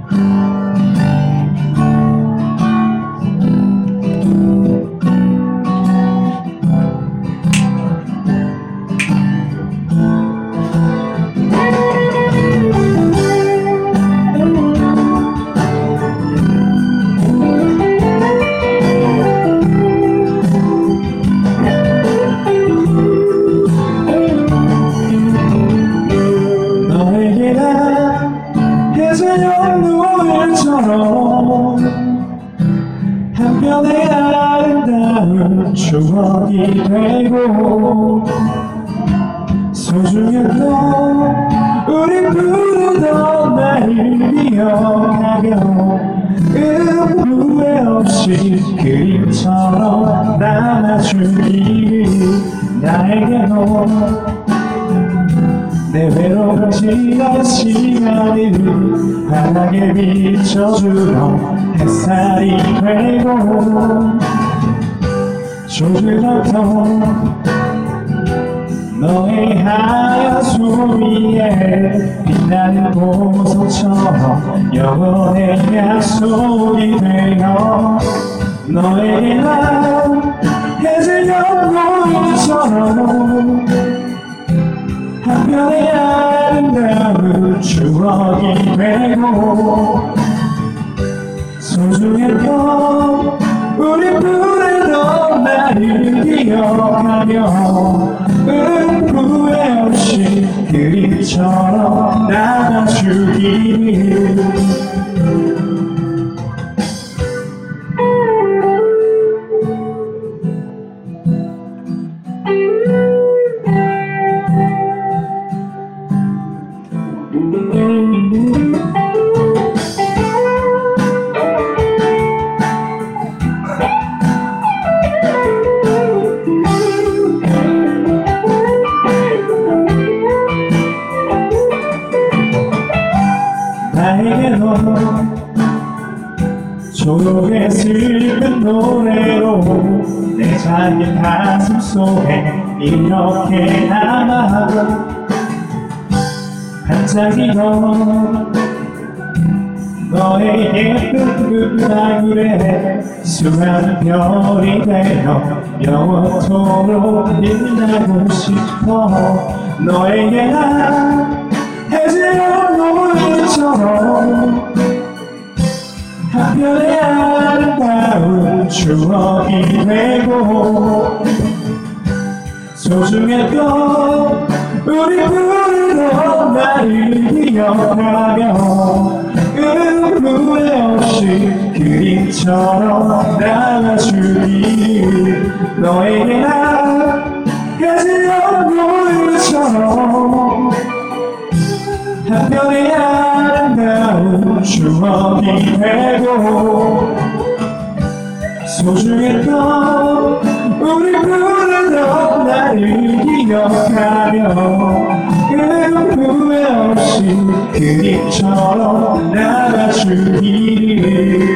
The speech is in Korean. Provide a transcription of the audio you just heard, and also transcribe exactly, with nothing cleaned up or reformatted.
노을처럼 한편의 아름다운 추억이 되고 소중했던 우리 부르던 나를 기억하며 후회 없이 그림처럼 남아주기를 나에게도 내 외롭지 않은 시간을 환하게 비춰주던 햇살이 되고 조그맣던 너의 하얀 수위에 빛나는 보석처럼 영원의 약속이 되어 너에게 난 해질 연노을처럼 한편의 아름다운 추억이 되고 소중했던 우리 부르던 나를 기억하며 후회 없이 그림처럼 남아주기를 나에게도 조용해 슬픈 노래로 내 작은 가슴 속에 이렇게 남아 반짝이던 너의 예쁜 그 얼굴에 수많은 별이 되어 영원토록 빛나고 싶어 너에게 난 해질녘 노을처럼 한편의 아름다운 추억이 되고 소중했던 우리 부르던 나를 기억하며 후회 없이 그림처럼 남아주기를 너에게 난 해질녘 노을처럼 한편의 아름다운 추억이 되고 소중했던 우리 부르던 나를 기억하며 후회 없이 그림처럼 남아주기를